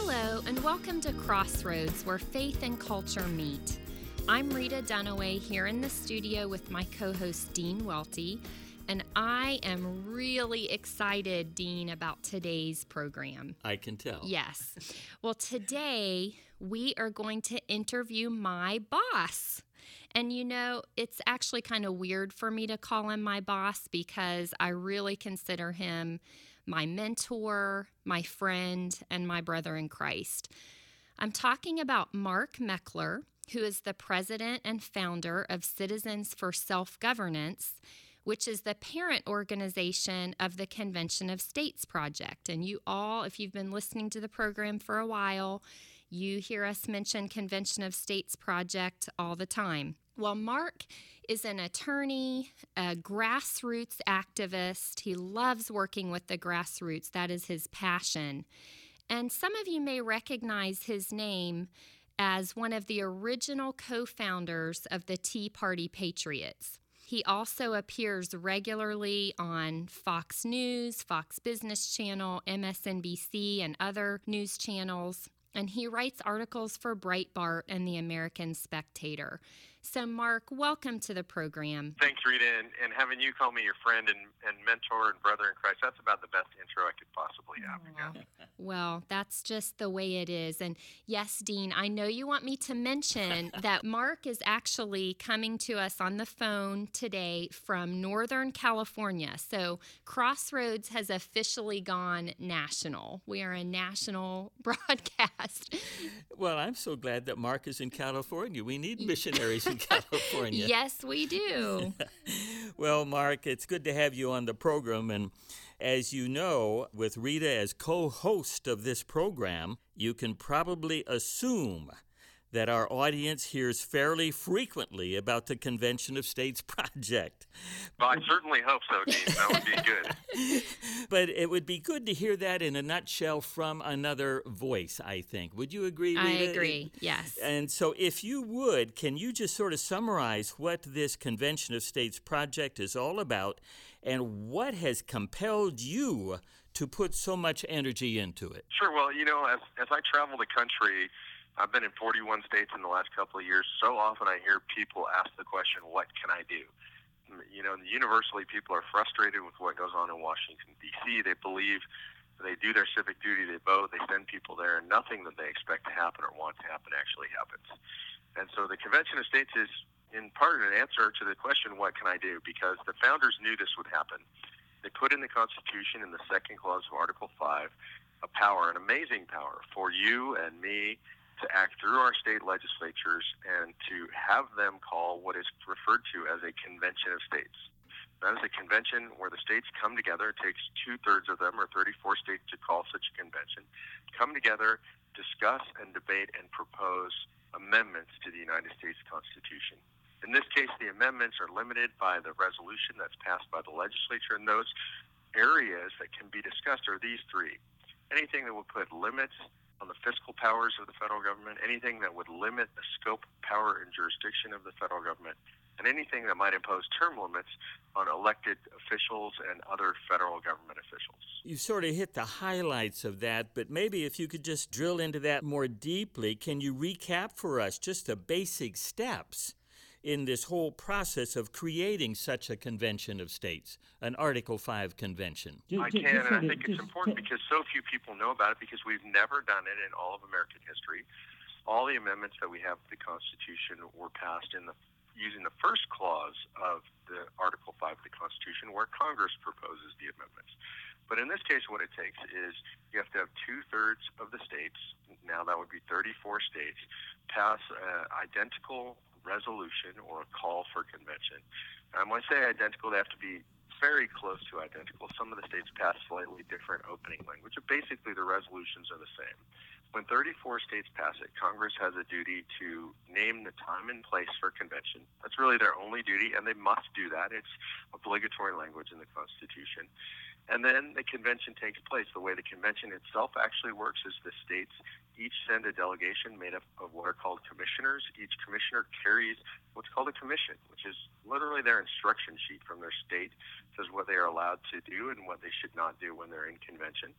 Hello, and welcome to Crossroads, where faith and culture meet. I'm Rita Dunaway here in the studio with my co-host Dean Welty, and I am really excited, Dean, about today's program. I can tell. Yes. Well, today we are going to interview my boss. And you know, it's actually kind of weird for me to call him my boss because I really consider him my mentor, my friend, and my brother in Christ. I'm talking about Mark Meckler, who is the president and founder of Citizens for Self-Governance, which is the parent organization of the Convention of States Project. And you all, if you've been listening to the program for a while, you hear us mention Convention of States Project all the time. Well, Mark is an attorney, a grassroots activist. He loves working with the grassroots. That is his passion. And some of you may recognize his name as one of the original co-founders of the Tea Party Patriots. He also appears regularly on Fox News, Fox Business Channel, MSNBC, and other news channels. And he writes articles for Breitbart and the American Spectator. So, Mark, welcome to the program. Thanks, Rita, and having you call me your friend and mentor and brother in Christ, that's about the best intro I could possibly have. Well, that's just the way it is. And yes, Dean, I know you want me to mention that Mark is actually coming to us on the phone today from Northern California. So Crossroads has officially gone national. We are a national broadcast. Well, I'm so glad that Mark is in California. We need missionaries in California. Yes, we do. Well, Mark, it's good to have you on the program. And as you know, with Rita as co-host of this program, you can probably assume that our audience hears fairly frequently about the Convention of States Project. Well, I certainly hope so, Dean. That would be good. But it would be good to hear that in a nutshell from another voice, I think. Would you agree, Rita? I agree, yes. And so if you would, can you just sort of summarize what this Convention of States Project is all about and what has compelled you to put so much energy into it? Sure. Well, you know, as I travel the country, I've been in 41 states in the last couple of years. So often I hear people ask the question, what can I do? You know, universally people are frustrated with what goes on in Washington, D.C. They believe they do their civic duty, they vote, they send people there, and nothing that they expect to happen or want to happen actually happens. And so the Convention of States is in part an answer to the question, what can I do? Because the founders knew this would happen. They put in the Constitution in the second clause of Article 5 a power, an amazing power for you and me to act through our state legislatures and to have them call what is referred to as a convention of states. That is a convention where the states come together. It takes 2/3 of them, or 34 states, to call such a convention. Come together, discuss and debate and propose amendments to the United States Constitution. In this case, the amendments are limited by the resolution that's passed by the legislature, and those areas that can be discussed are these three. Anything that would put limits on the fiscal powers of the federal government, anything that would limit the scope, power, and jurisdiction of the federal government, and anything that might impose term limits on elected officials and other federal government officials. You sort of hit the highlights of that, but maybe if you could just drill into that more deeply, can you recap for us just the basic steps in this whole process of creating such a convention of states, an Article 5 convention? I can, and I think it's important because so few people know about it because we've never done it in all of American history. All the amendments that we have to the Constitution were passed using the first clause of the Article 5 of the Constitution, where Congress proposes the amendments. But in this case, what it takes is you have to have 2/3 of the states, now that would be 34 states, pass an identical resolution or a call for convention. And when I say identical, they have to be very close to identical. Some of the states pass slightly different opening language, but basically the resolutions are the same. When 34 states pass it, Congress has a duty to name the time and place for convention. That's really their only duty, and they must do that. It's obligatory language in the Constitution. And then the convention takes place. The way the convention itself actually works is the states each send a delegation made up of what are called commissioners. Each commissioner carries what's called a commission, which is literally their instruction sheet from their state. It says what they are allowed to do and what they should not do when they're in convention.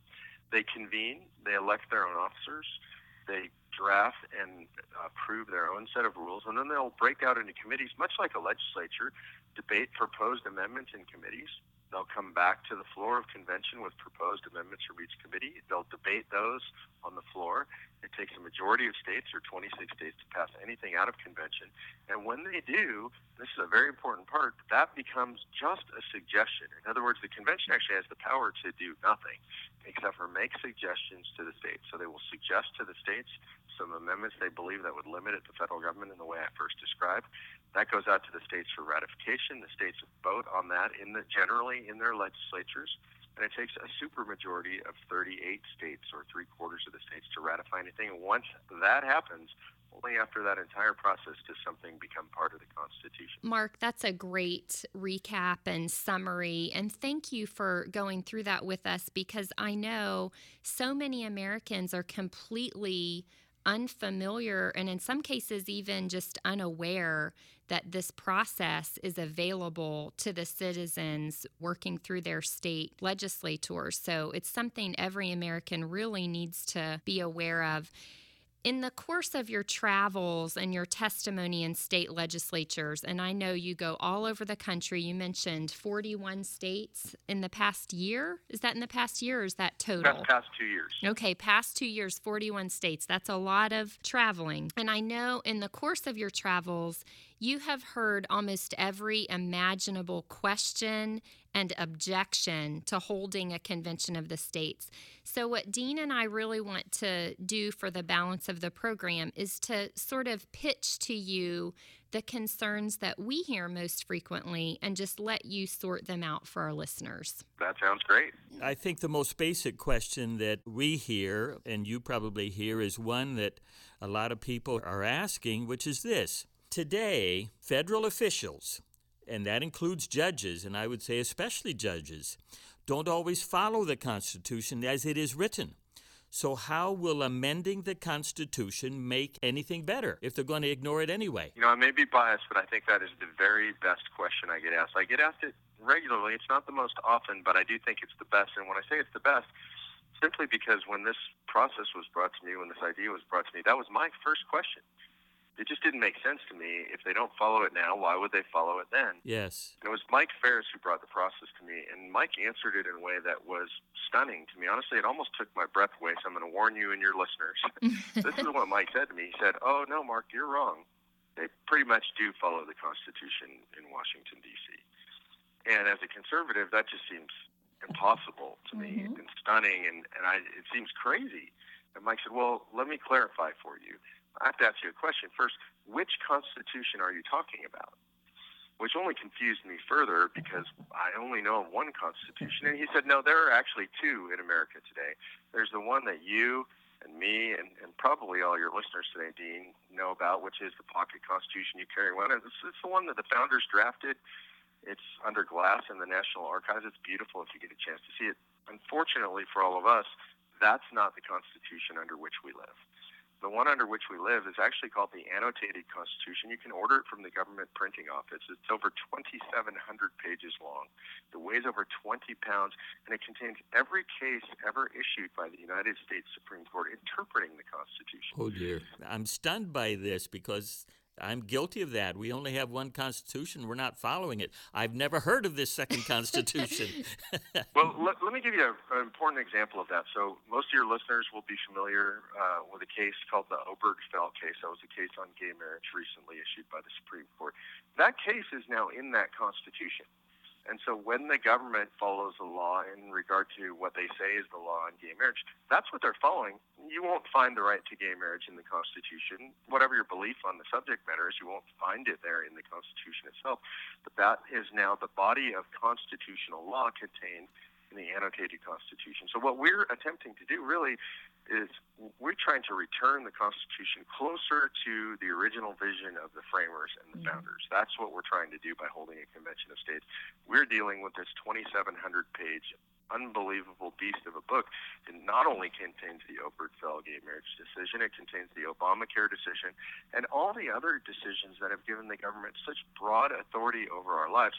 They convene, they elect their own officers, they draft and approve their own set of rules, and then they'll break out into committees, much like a legislature, debate proposed amendments in committees. They'll come back to the floor of convention with proposed amendments from each committee. They'll debate those on the floor. It takes a majority of states, or 26 states, to pass anything out of convention. And when they do, this is a very important part, that becomes just a suggestion. In other words, the convention actually has the power to do nothing except for make suggestions to the states. So they will suggest to the states some amendments they believe that would limit the federal government in the way I first described. That goes out to the states for ratification. The states vote on that generally in their legislatures, and it takes a supermajority of 38 states, or 3/4 of the states, to ratify anything. And once that happens, only after that entire process does something become part of the Constitution. Mark, that's a great recap and summary, and thank you for going through that with us, because I know so many Americans are completely unfamiliar and in some cases even just unaware that this process is available to the citizens working through their state legislators. So it's something every American really needs to be aware of. In the course of your travels and your testimony in state legislatures, and I know you go all over the country, you mentioned 41 states in the past year. Is that in the past year, or is that total? That's past 2 years. Okay, past 2 years, 41 states. That's a lot of traveling. And I know in the course of your travels, you have heard almost every imaginable question and objection to holding a convention of the states. So what Dean and I really want to do for the balance of the program is to sort of pitch to you the concerns that we hear most frequently and just let you sort them out for our listeners. That sounds great. I think the most basic question that we hear, and you probably hear, is one that a lot of people are asking, which is this. Today, federal officials, and that includes judges, and I would say especially judges, don't always follow the Constitution as it is written. So how will amending the Constitution make anything better if they're going to ignore it anyway? I may be biased, but I think that is the very best question I get asked. I get asked it regularly. It's not the most often, but I do think it's the best. And when I say it's the best, simply because when this process was brought to me, when this idea was brought to me, that was my first question. It just didn't make sense to me. If they don't follow it now, why would they follow it then? Yes. And it was Mike Ferris who brought the process to me, and Mike answered it in a way that was stunning to me. Honestly, it almost took my breath away, so I'm going to warn you and your listeners. This is what Mike said to me. He said, "Oh, no, Mark, you're wrong. They pretty much do follow the Constitution in Washington, D.C." And as a conservative, that just seems impossible to me and stunning, and it seems crazy. And Mike said, "Well, let me clarify for you. I have to ask you a question first. Which Constitution are you talking about?" Which only confused me further because I only know of one Constitution. And he said, "No, there are actually two in America today. There's the one that you and me and probably all your listeners today, Dean, know about, which is the pocket Constitution you carry around. It's the one that the founders drafted. It's under glass in the National Archives. It's beautiful if you get a chance to see it. Unfortunately for all of us, that's not the Constitution under which we live. The one under which we live is actually called the Annotated Constitution. You can order it from the government printing office. It's over 2,700 pages long. It weighs over 20 pounds, and it contains every case ever issued by the United States Supreme Court interpreting the Constitution. Oh, dear. I'm stunned by this because I'm guilty of that. We only have one Constitution. We're not following it. I've never heard of this second Constitution. Well, let me give you an important example of that. So most of your listeners will be familiar with a case called the Obergefell case. That was a case on gay marriage recently issued by the Supreme Court. That case is now in that Constitution. And so when the government follows the law in regard to what they say is the law on gay marriage, that's what they're following. You won't find the right to gay marriage in the Constitution. Whatever your belief on the subject matter is, you won't find it there in the Constitution itself. But that is now the body of constitutional law contained in the Annotated Constitution. So what we're attempting to do really is we're trying to return the Constitution closer to the original vision of the framers and the founders. That's what we're trying to do by holding a convention of states. We're dealing with this 2,700-page unbelievable beast of a book that not only contains the Obergefell gay marriage decision, it contains the Obamacare decision, and all the other decisions that have given the government such broad authority over our lives.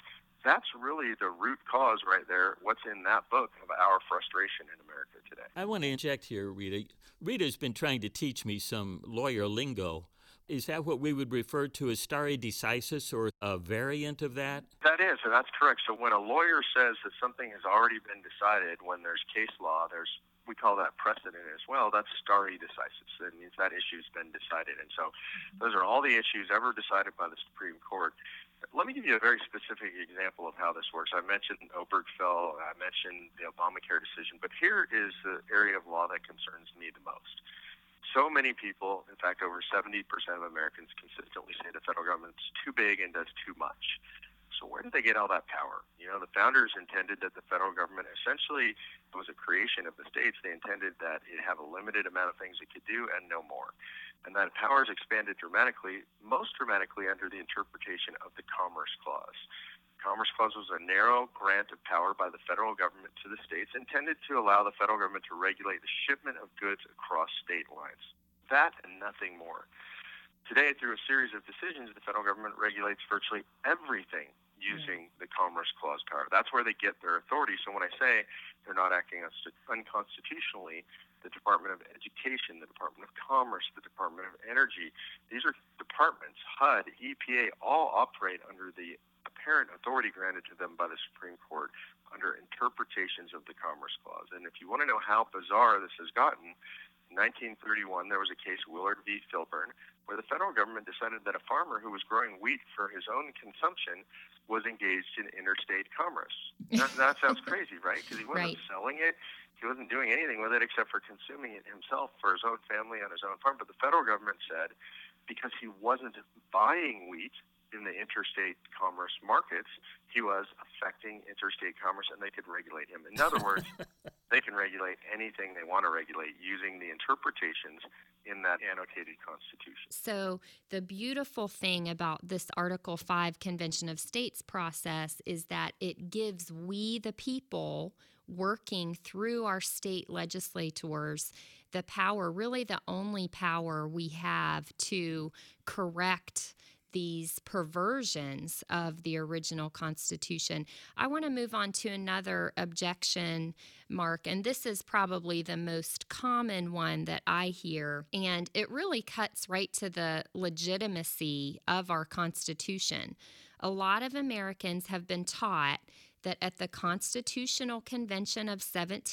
That's really the root cause right there, what's in that book, of our frustration in America today. I want to inject here, Rita. Rita's been trying to teach me some lawyer lingo. Is that what we would refer to as stare decisis, or a variant of that? That is, and that's correct. So when a lawyer says that something has already been decided, when there's case law, we call that precedent as well. That's stare decisis. That means that issue's been decided. And so those are all the issues ever decided by the Supreme Court. Let me give you a very specific example of how this works. I mentioned Obergefell, I mentioned the Obamacare decision, but here is the area of law that concerns me the most. So many people, in fact, over 70% of Americans consistently say the federal government's too big and does too much. So where did they get all that power? The founders intended that the federal government essentially was a creation of the states. They intended that it have a limited amount of things it could do and no more. And that power is expanded dramatically, most dramatically under the interpretation of the Commerce Clause. Commerce Clause was a narrow grant of power by the federal government to the states intended to allow the federal government to regulate the shipment of goods across state lines. That and nothing more. Today, through a series of decisions, the federal government regulates virtually everything using the Commerce Clause power. That's where they get their authority. So when I say they're not acting unconstitutionally, the Department of Education, the Department of Commerce, the Department of Energy, these are departments, HUD, EPA, all operate under the apparent authority granted to them by the Supreme Court under interpretations of the Commerce Clause. And if you want to know how bizarre this has gotten, in 1931, there was a case, Willard v. Filburn, where the federal government decided that a farmer who was growing wheat for his own consumption was engaged in interstate commerce. That sounds crazy, right? Because he wasn't selling it. He wasn't doing anything with it except for consuming it himself for his own family on his own farm. But the federal government said because he wasn't buying wheat in the interstate commerce markets, he was affecting interstate commerce, and they could regulate him. In other words, they can regulate anything they want to regulate using the interpretations in that annotated Constitution. So the beautiful thing about this Article 5 Convention of States process is that it gives we, the people, working through our state legislators, the power, really the only power we have to correct these perversions of the original Constitution. I want to move on to another objection, Mark, and this is probably the most common one that I hear, and it really cuts right to the legitimacy of our Constitution. A lot of Americans have been taught that at the Constitutional Convention of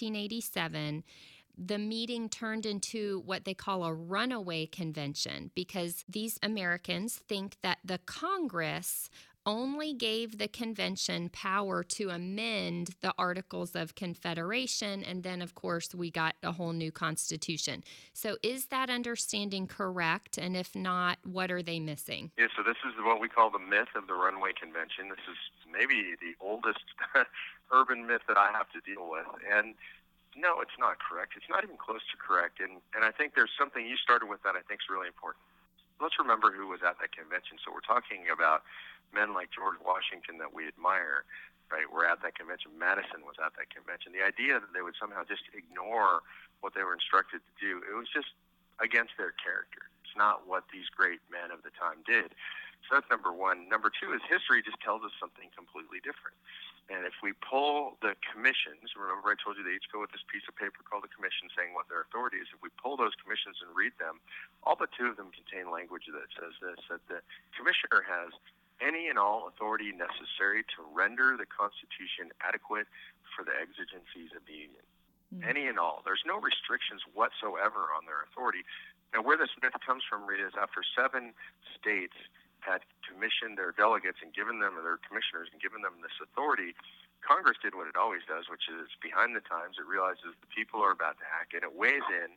1787, the meeting turned into what they call a runaway convention because these Americans think that the Congress only gave the convention power to amend the Articles of Confederation, and then, of course, we got a whole new Constitution. So is that understanding correct? And if not, what are they missing? Yeah, so this is what we call the myth of the Runaway Convention. This is maybe the oldest urban myth that I have to deal with. And no, it's not correct. It's not even close to correct. And I think there's something you started with that I think is really important. Let's remember who was at that convention. So we're talking about men like George Washington that we admire, right? We're at that convention. Madison was at that convention. The idea that they would somehow just ignore what they were instructed to do, it was just against their character. It's not what these great men of the time did. So that's number one. Number two is history just tells us something completely different. And if we pull the commissions, remember I told you they each go with this piece of paper called the commission saying what their authority is. If we pull those commissions and read them, all but two of them contain language that says this, that the commissioner has any and all authority necessary to render the Constitution adequate for the exigencies of the Union. Any and all. There's no restrictions whatsoever on their authority. Now, where this myth comes from, Rita, is after 7 states had commissioned their delegates and given them, or their commissioners, and given them this authority, Congress did what it always does, which is behind the times. It realizes the people are about to act, and it weighs in.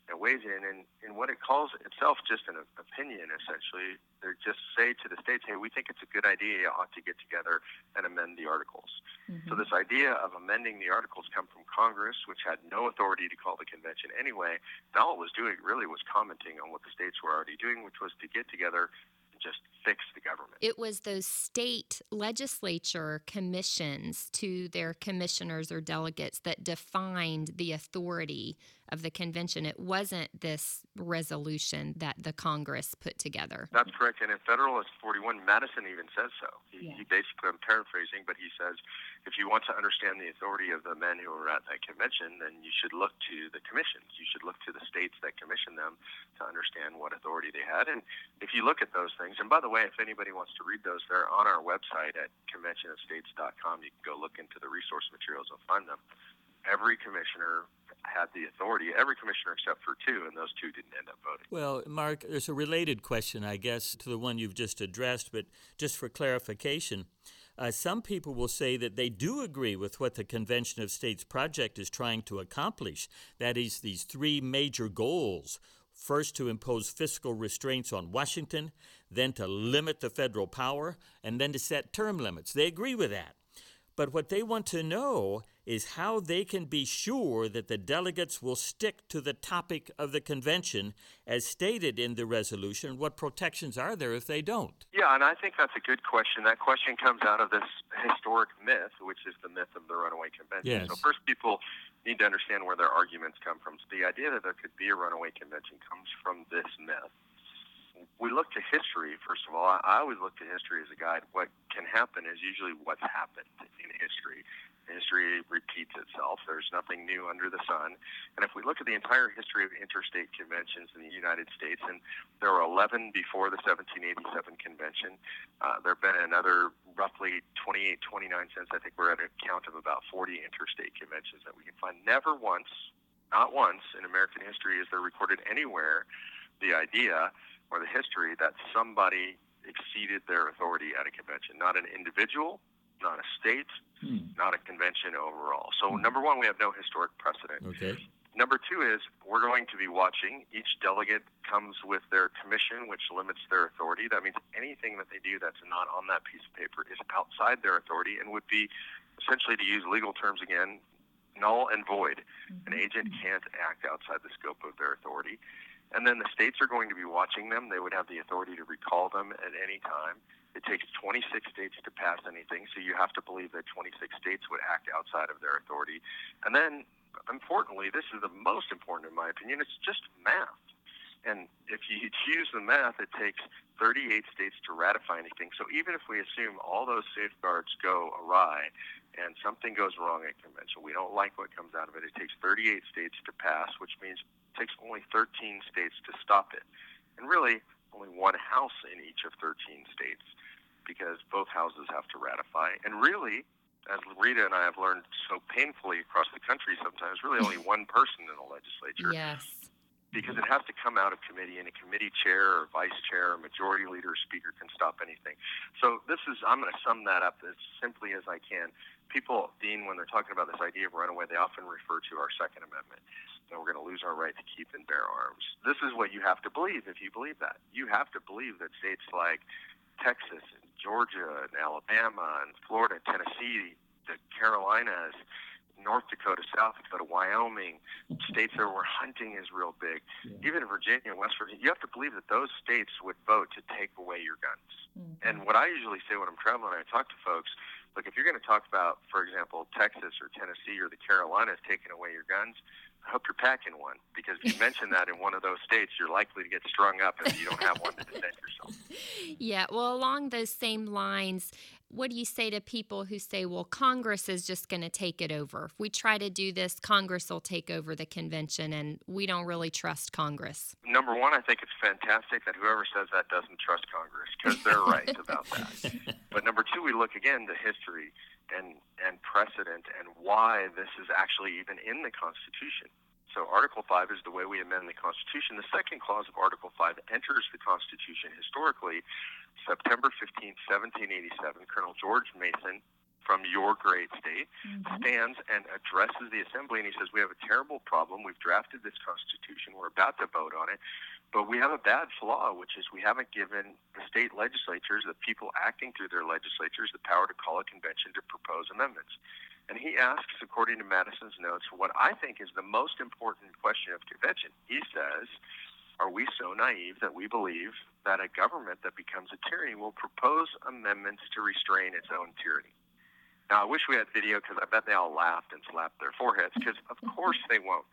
And what it calls itself just an opinion, essentially. They just say to the states, hey, we think it's a good idea, you ought to get together and amend the Articles. So this idea of amending the Articles come from Congress, which had no authority to call the convention anyway. And all it was doing really was commenting on what the states were already doing, which was to get together and just fix the government. It was those state legislature commissions to their commissioners or delegates that defined the authority of the convention. It wasn't this resolution that the Congress put together. That's correct. And in Federalist 41, Madison even says so. He basically, I'm paraphrasing, but he says, if you want to understand the authority of the men who were at that convention, then you should look to the commissions. You should look to the states that commissioned them to understand what authority they had. And if you look at those things, and by the way, if anybody wants to read those, they're on our website at conventionofstates.com. You can go look into the resource materials and find them. Every commissioner had the authority, every commissioner except for two, and those two didn't end up voting. Well, Mark, there's a related question, I guess, to the one you've just addressed, but just for clarification, some people will say that they do agree with what the Convention of States project is trying to accomplish. That is, these three major goals. First, to impose fiscal restraints on Washington, then to limit the federal power, and then to set term limits. They agree with that. But what they want to know is how they can be sure that the delegates will stick to the topic of the convention as stated in the resolution. What protections are there if they don't? Yeah, and I think that's a good question. That question comes out of this historic myth, which is the myth of the runaway convention. Yes. So first, people need to understand where their arguments come from. So the idea that there could be a runaway convention comes from this myth. We look to history, first of all. I always look to history as a guide. What can happen is usually what's happened in history. History repeats itself. There's nothing new under the sun. And if we look at the entire history of interstate conventions in the United States, and there were 11 before the 1787 convention, there have been another roughly 28, 29 since. I think we're at a count of about 40 interstate conventions that we can find. Never once, not once in American history is there recorded anywhere the idea or the history that somebody exceeded their authority at a convention. Not an individual, not a state, not a convention overall. So number one, we have no historic precedent. Okay. Number two is we're going to be watching. Each delegate comes with their commission, which limits their authority. That means anything that they do that's not on that piece of paper is outside their authority and would be, essentially, to use legal terms again, null and void. An agent can't act outside the scope of their authority. And then the states are going to be watching them. They would have the authority to recall them at any time. It takes 26 states to pass anything, so you have to believe that 26 states would act outside of their authority. And then, importantly, this is the most important in my opinion, it's just math. And if you use the math, it takes 38 states to ratify anything. So even if we assume all those safeguards go awry and something goes wrong at convention, we don't like what comes out of it, it takes 38 states to pass, which means it takes only 13 states to stop it. And really, only one house in each of 13 states, because both houses have to ratify. And really, as Rita and I have learned so painfully across the country sometimes, really only one person in the legislature. Yes. Because it has to come out of committee, and a committee chair or vice chair or majority leader or speaker can stop anything. So I'm going to sum that up as simply as I can. People, Dean, when they're talking about this idea of runaway, they often refer to our Second Amendment. And we're going to lose our right to keep and bear arms. This is what you have to believe if you believe that. You have to believe that states like Texas and Georgia and Alabama and Florida, Tennessee, the Carolinas, North Dakota, South Dakota, Wyoming, states where hunting is real big, even Virginia and West Virginia, you have to believe that those states would vote to take away your guns. And what I usually say when I'm traveling and I talk to folks, look, if you're going to talk about, for example, Texas or Tennessee or the Carolinas taking away your guns, I hope you're packing one, because if you mention that in one of those states, you're likely to get strung up if you don't have one to defend yourself. Yeah, well, along those same lines, what do you say to people who say, well, Congress is just going to take it over? If we try to do this, Congress will take over the convention, and we don't really trust Congress. Number one, I think it's fantastic that whoever says that doesn't trust Congress, because they're right about that. But number two, we look again to history and precedent and why this is actually even in the Constitution. So Article 5 is the way we amend the Constitution. The second clause of Article 5 enters the Constitution historically. September 15, 1787, Colonel George Mason from your great state stands and addresses the Assembly, and he says, we have a terrible problem. We've drafted this Constitution. We're about to vote on it. But we have a bad flaw, which is we haven't given the state legislatures, the people acting through their legislatures, the power to call a convention to propose amendments. And he asks, according to Madison's notes, what I think is the most important question of convention. He says, are we so naive that we believe that a government that becomes a tyranny will propose amendments to restrain its own tyranny? Now, I wish we had video, because I bet they all laughed and slapped their foreheads, because of course they won't.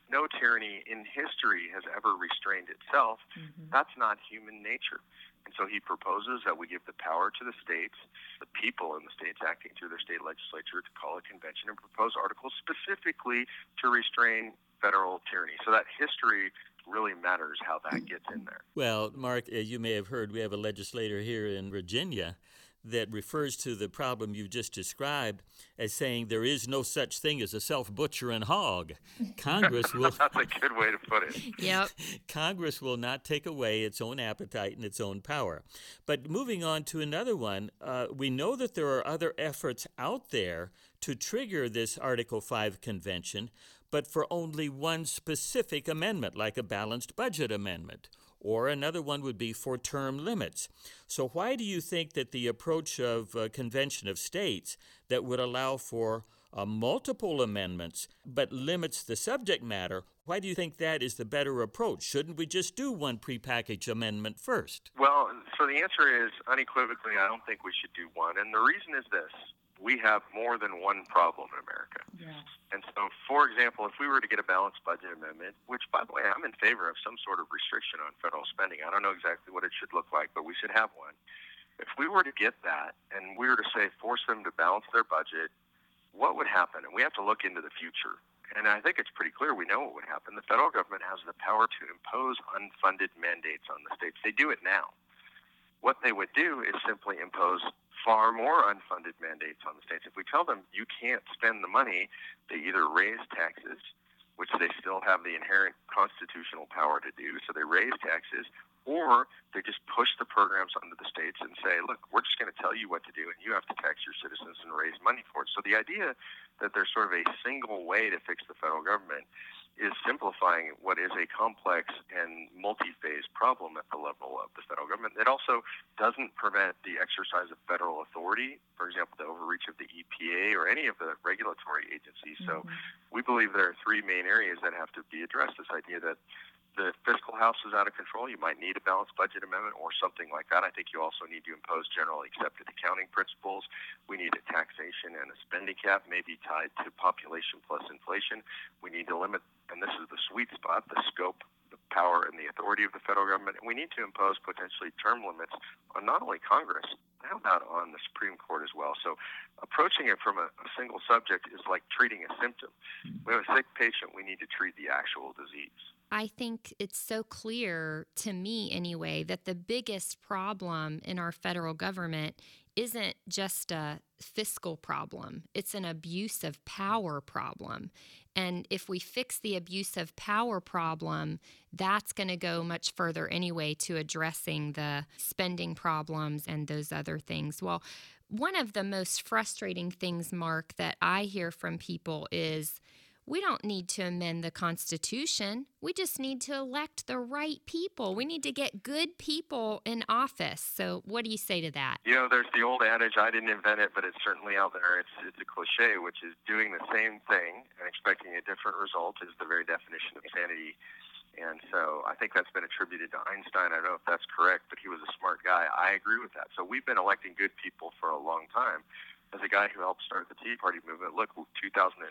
No tyranny in history has ever restrained itself. That's not human nature. And so he proposes that we give the power to the states, the people in the states acting through their state legislature, to call a convention and propose articles specifically to restrain federal tyranny. So that history really matters, how that gets in there. Well, Mark, you may have heard we have a legislator here in Virginia that refers to the problem you just described as saying there is no such thing as a self-butchering hog. Congress will... That's a good way to put it. Yep. Congress will not take away its own appetite and its own power. But moving on to another one, we know that there are other efforts out there to trigger this Article 5 convention, but for only one specific amendment, like a balanced budget amendment. Or another one would be for term limits. So why do you think that the approach of a convention of states that would allow for multiple amendments but limits the subject matter, why do you think that is the better approach? Shouldn't we just do one prepackaged amendment first? Well, so the answer is unequivocally, I don't think we should do one. And the reason is this. We have more than one problem in America. Yeah. And so, for example, if we were to get a balanced budget amendment, which, by the way, I'm in favor of some sort of restriction on federal spending. I don't know exactly what it should look like, but we should have one. If we were to get that and we were to say force them to balance their budget, what would happen? And we have to look into the future. And I think it's pretty clear we know what would happen. The federal government has the power to impose unfunded mandates on the states. They do it now. What they would do is simply impose far more unfunded mandates on the states. If we tell them you can't spend the money, they either raise taxes, which they still have the inherent constitutional power to do, so they raise taxes, or they just push the programs onto the states and say, look, we're just going to tell you what to do, and you have to tax your citizens and raise money for it. So the idea that there's sort of a single way to fix the federal government is simplifying what is a complex and multi-phase problem at the level of the federal government. It also doesn't prevent the exercise of federal authority, for example, the overreach of the EPA or any of the regulatory agencies. So we believe there are three main areas that have to be addressed. This idea that the fiscal house is out of control. You might need a balanced budget amendment or something like that. I think you also need to impose generally accepted accounting principles. We need a taxation and a spending cap, maybe tied to population plus inflation. We need to limit, and this is the sweet spot, the scope, the power, and the authority of the federal government. And we need to impose potentially term limits on not only Congress, how about on the Supreme Court as well? So approaching it from a single subject is like treating a symptom. We have a sick patient, we need to treat the actual disease. I think it's so clear to me anyway that the biggest problem in our federal government isn't just a fiscal problem. It's an abuse of power problem. And if we fix the abuse of power problem, that's going to go much further anyway to addressing the spending problems and those other things. Well, one of the most frustrating things, Mark, that I hear from people is we don't need to amend the Constitution. We just need to elect the right people. We need to get good people in office. So what do you say to that? You know, there's the old adage, I didn't invent it, but it's certainly out there. It's a cliche, which is doing the same thing and expecting a different result is the very definition of insanity. And so I think that's been attributed to Einstein. I don't know if that's correct, but he was a smart guy. I agree with that. So we've been electing good people for a long time. As a guy who helped start the Tea Party movement, look, 2010,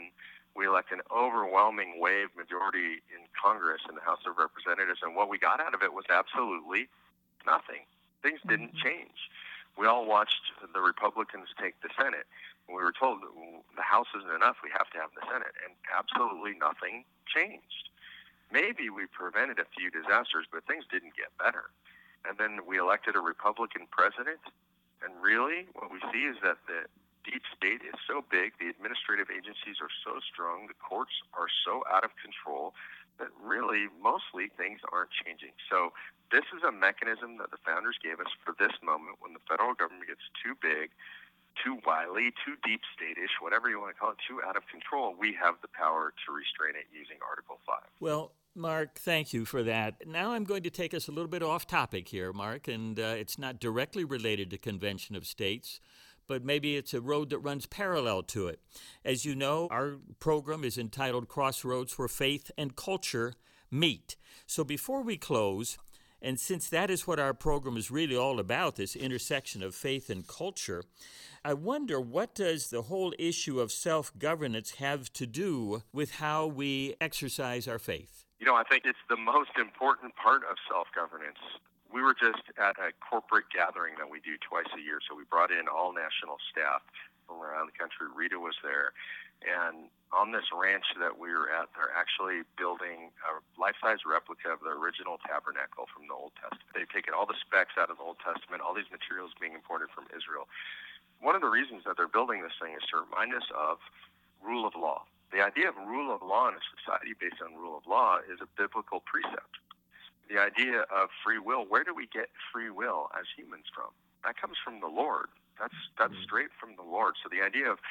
we elected an overwhelming wave majority in Congress and the House of Representatives, and what we got out of it was absolutely nothing. Things didn't change. We all watched the Republicans take the Senate. We were told the House isn't enough, we have to have the Senate, and absolutely nothing changed. Maybe we prevented a few disasters, but things didn't get better. And then we elected a Republican president, and really what we see is that the deep state is so big, the administrative agencies are so strong, the courts are so out of control that really mostly things aren't changing. So this is a mechanism that the founders gave us for this moment when the federal government gets too big, too wily, too deep state-ish, whatever you want to call it, too out of control. We have the power to restrain it using Article 5. Well, Mark, thank you for that. Now I'm going to take us a little bit off topic here, Mark, and it's not directly related to Convention of States, but maybe it's a road that runs parallel to it. As you know, our program is entitled Crossroads, where faith and culture meet. So before we close, And since that is what our program is really all about, this intersection of faith and culture, I wonder, what does the whole issue of self-governance have to do with how we exercise our faith? I think it's the most important part of self-governance. We were just at a corporate gathering that we do twice a year, so we brought in all national staff from around the country. Rita was there, and on this ranch that we were at, they're actually building a life-size replica of the original tabernacle from the Old Testament. They've taken all the specs out of the Old Testament, all these materials being imported from Israel. One of the reasons that they're building this thing is to remind us of rule of law. The idea of rule of law in a society based on rule of law is a biblical precept. The idea of free will, where do we get free will as humans from? That comes from the Lord. That's straight from the Lord. So the idea of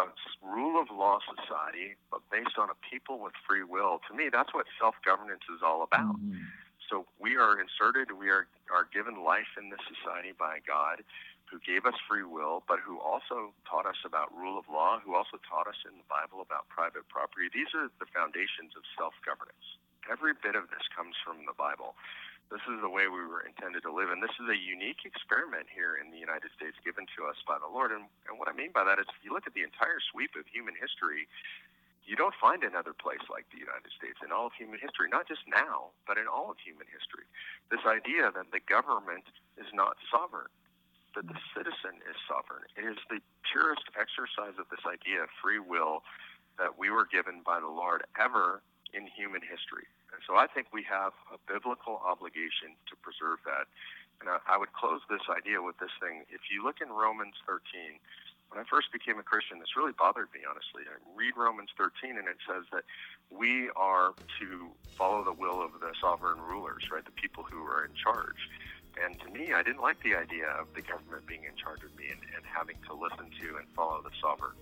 rule of law society, but based on a people with free will, to me, that's what self-governance is all about. So we are inserted, we are given life in this society by God, who gave us free will, but who also taught us about rule of law, who also taught us in the Bible about private property. These are the foundations of self-governance. Every bit of this comes from the Bible. This is the way we were intended to live, and this is a unique experiment here in the United States given to us by the Lord. And what I mean by that is, if you look at the entire sweep of human history, you don't find another place like the United States in all of human history, not just now, but in all of human history. This idea that the government is not sovereign, that the citizen is sovereign. It is the purest exercise of this idea of free will that we were given by the Lord ever in human history. And so I think we have a biblical obligation to preserve that. And I would close this idea with this thing. If you look in Romans 13, when I first became a Christian, this really bothered me, honestly. I read Romans 13, and it says that we are to follow the will of the sovereign rulers, right, the people who are in charge. And to me, I didn't like the idea of the government being in charge of me and having to listen to and follow the sovereigns.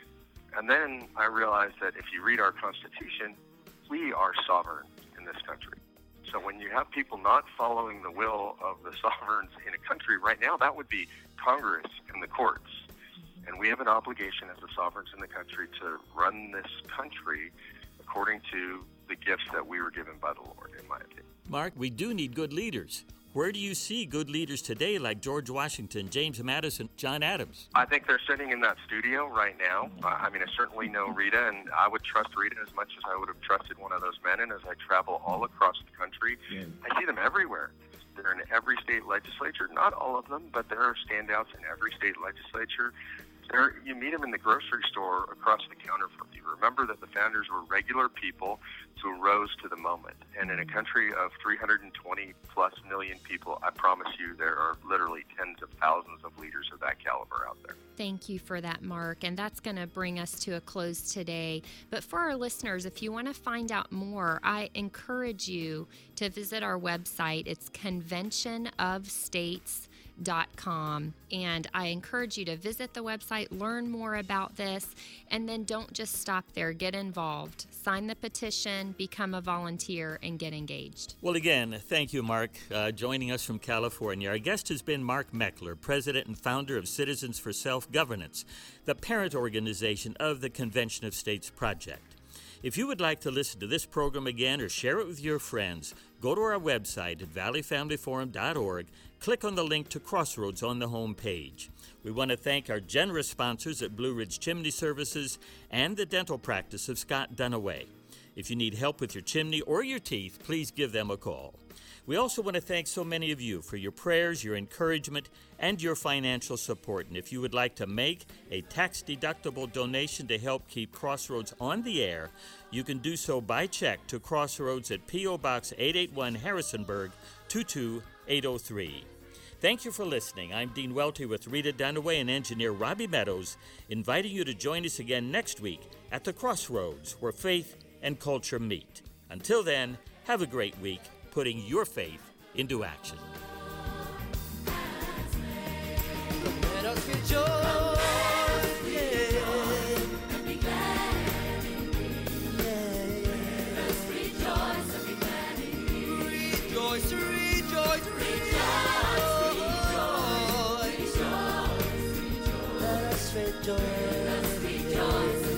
And then I realized that if you read our Constitution, we are sovereign in this country. So when you have people not following the will of the sovereigns in a country right now, that would be Congress and the courts. And we have an obligation as the sovereigns in the country to run this country according to the gifts that we were given by the Lord, in my opinion. Mark, we do need good leaders. Where do you see good leaders today like George Washington, James Madison, John Adams? I think they're sitting in that studio right now. I certainly know Rita, and I would trust Rita as much as I would have trusted one of those men. And as I travel all across the country, I see them everywhere. They're in every state legislature. Not all of them, but there are standouts in every state legislature. You meet them in the grocery store across the counter from you. Remember that the founders were regular people who rose to the moment. And in a country of 320 plus million people, I promise you there are literally tens of thousands of leaders of that caliber out there. Thank you for that, Mark. And that's going to bring us to a close today. But for our listeners, if you want to find out more, I encourage you to visit our website. It's conventionofstates.com. And I encourage you to visit the website, learn more about this, and then don't just stop there. Get involved. Sign the petition, become a volunteer, and get engaged. Well, again, thank you, Mark, joining us from California. Our guest has been Mark Meckler, president and founder of Citizens for Self-Governance, the parent organization of the Convention of States Project. If you would like to listen to this program again or share it with your friends, go to our website at valleyfamilyforum.org, click on the link to Crossroads on the home page. We want to thank our generous sponsors at Blue Ridge Chimney Services and the dental practice of Scott Dunaway. If you need help with your chimney or your teeth, please give them a call. We also want to thank so many of you for your prayers, your encouragement, and your financial support. And if you would like to make a tax-deductible donation to help keep Crossroads on the air, you can do so by check to Crossroads at P.O. Box 881, Harrisonburg, 22803. Thank you for listening. I'm Dean Welty with Rita Dunaway and engineer Robbie Meadows, inviting you to join us again next week at the Crossroads, where faith and culture meet. Until then, have a great week, putting your faith into action. Let us rejoice, and be glad in thee. Let us rejoice and be glad in thee. Rejoice, rejoice, rejoice. Let us rejoice.